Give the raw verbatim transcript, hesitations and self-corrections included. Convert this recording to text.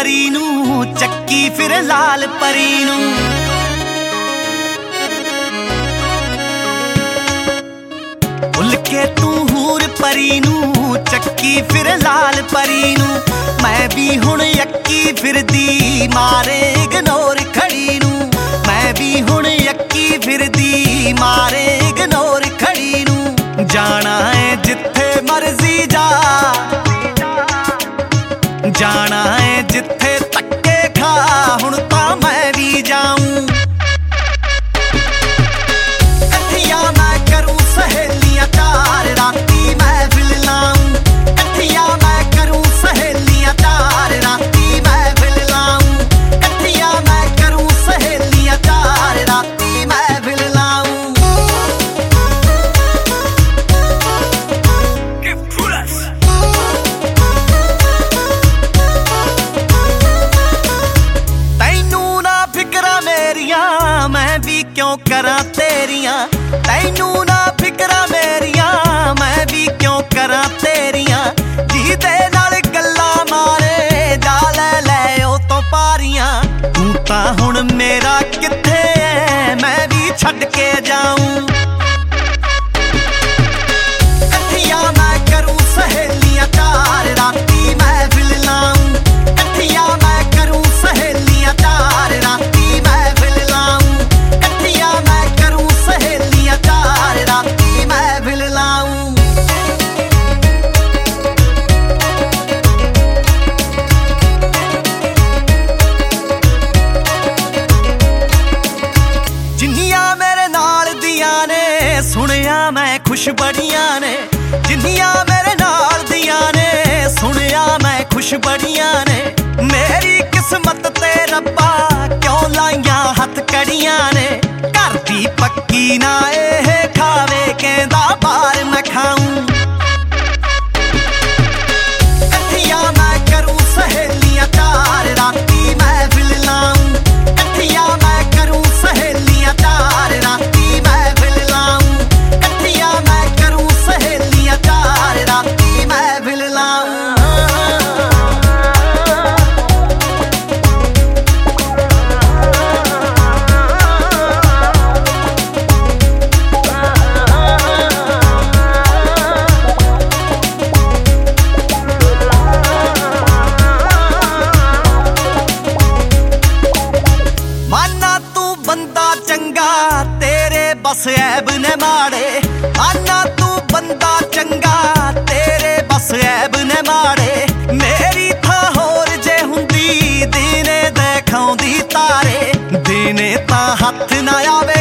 परी नू चक्की फिर लाल परी नू। भुल के तू हूर परी नू चक्की फिर लाल परी नू। मैं भी हुण यक्की फिरदी मारे इग्नोर खड़ी नू। मैं भी हुण यक्की फिरदी मारे इग्नोर खड़ी नू। जाना है जिथे मर्जी जा, जाना है जिथे धक्के खा, हुण तां मैं भी जाऊं। कठिया मैं करूं सहेलियां चार राती महफिल लाऊं। कठिया मैं करूं सहेलियां चार राती महफिल लाऊं। कठिया मैं करूं सहेलियां चार राती महफिल लाऊं। तैनू ना फिकरा मेरियां मैं भी क्यों करा तेरियां। तैनू ना फिकरा मेरियां मैं भी क्यों करा तेरियां। जीदे नाल गल्ला मारे जा ले ले ओ तो पारियां। तू तां हुण मेरा किथे है मैं भी छड्ड के जाऊं। कठिया मैं करूं सहेलियां चार राती महफिल लाऊं। कठिया मैं करूं सहेलियां चार राती महफिल लाऊं। कठिया मैं करूं सहेलियां चार राती महफिल लाऊं। जिन्नियां मेरे नाल दियां ने सुनिया मैं खुश बड़ियां ने। जिन्नियां मेरे नाल दियां ने सुनिया मैं खुश बड़ियां ने। मेरी किस्मत ते रब्बा क्यों लाइयां हथ कड़ियां ने। घर दी पक्की ना एह खावे कहंदा बार मैं खाऊं। कठिया मैं करूं सहेलियां चार राती महफिल लाऊं। कठिया मैं करूं सहेलियां चार राती महफिल लाऊं। कठिया मैं करूं सहेलियां चार राती महफिल लाऊं। माना तू बंदा चंगा तेरे बस ऐब ने माड़े। माना तू बंदा चंगा तेरे बस ऐब ने माड़े। मेरी थां होर जे हुंदी दिने दिखाउंदी तारे। दिने तां हथ ना आवे